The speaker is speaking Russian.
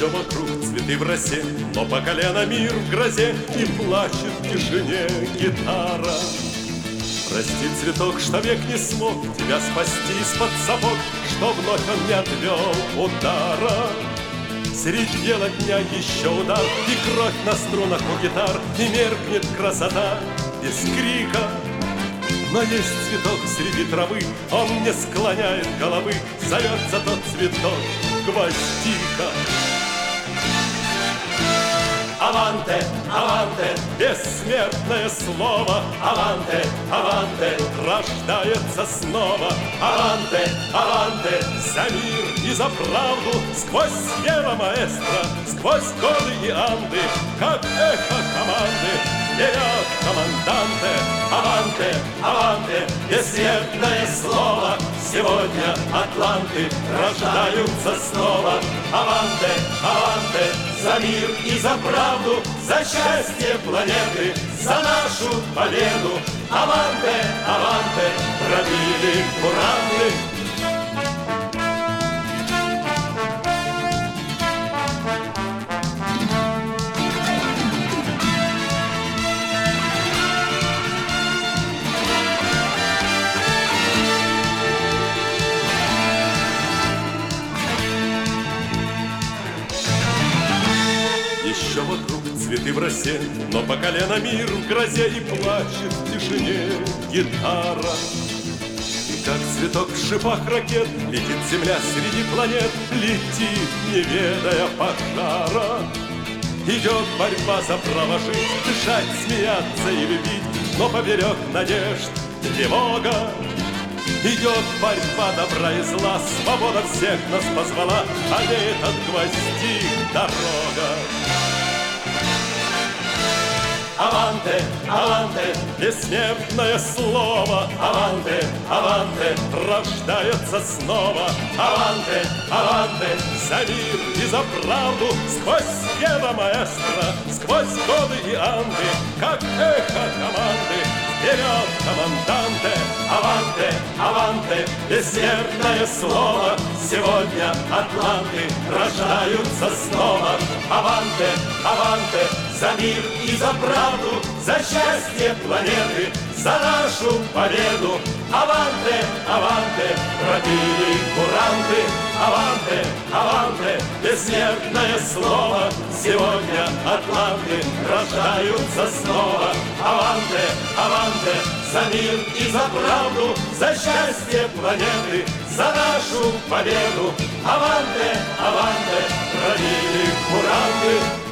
Еще вокруг цветы в росе, но по колено мир в грозе, и плачет в тишине гитара. Прости, цветок, что век не смог тебя спасти из-под сапог, что вновь он не отвел удара. Средь бела дня еще удар, и кровь на струнах у гитар, и меркнет красота без крика. Но есть цветок среди травы, он не склоняет головы, зовется тот цветок гвоздика. Аванте, аванте, бессмертное слово. Аванте, аванте, рождается снова. Аванте, аванте, за мир и за правду, сквозь Сьерра Маэстро, сквозь годы и Анды, как эхо команды, вперед, команданте. Аванте, аванте, бессмертное слово. Сегодня атланты рождаются снова. Аванте, аванте, за мир и за правду, за счастье планеты, за нашу победу. Аванте, аванте, пробили куранты. Еще вокруг цветы в росе, но по колено мир в грозе, и плачет в тишине гитара. И как цветок в шипах ракет летит земля среди планет, летит, не ведая пожара. Идет борьба за право жить, дышать, смеяться и любить, но поперек надежд тревога. Идет борьба добра и зла, свобода всех нас позвала, а не этот гвоздик дорога. Аванте, аванте, бессмертное слово. Аванте, аванте, рождается снова. Аванте, аванте, за мир и за правду, сквозь Сьерра Маэстро, сквозь годы и Анды, как эхо команды. Вперед, команданте! Аванте, аванте, бессмертное слово. Сегодня атланты рождаются снова. Аванте, аванте, за мир и за правду, за счастье планеты, за нашу победу. Аванте, аванте, пробили куранты. Аванте, аванте, бессмертное слово. Сегодня атланты рождаются снова. Аванте, аванте, за мир и за правду, за счастье планеты, за нашу победу. Аванте, аванте, пробили куранты.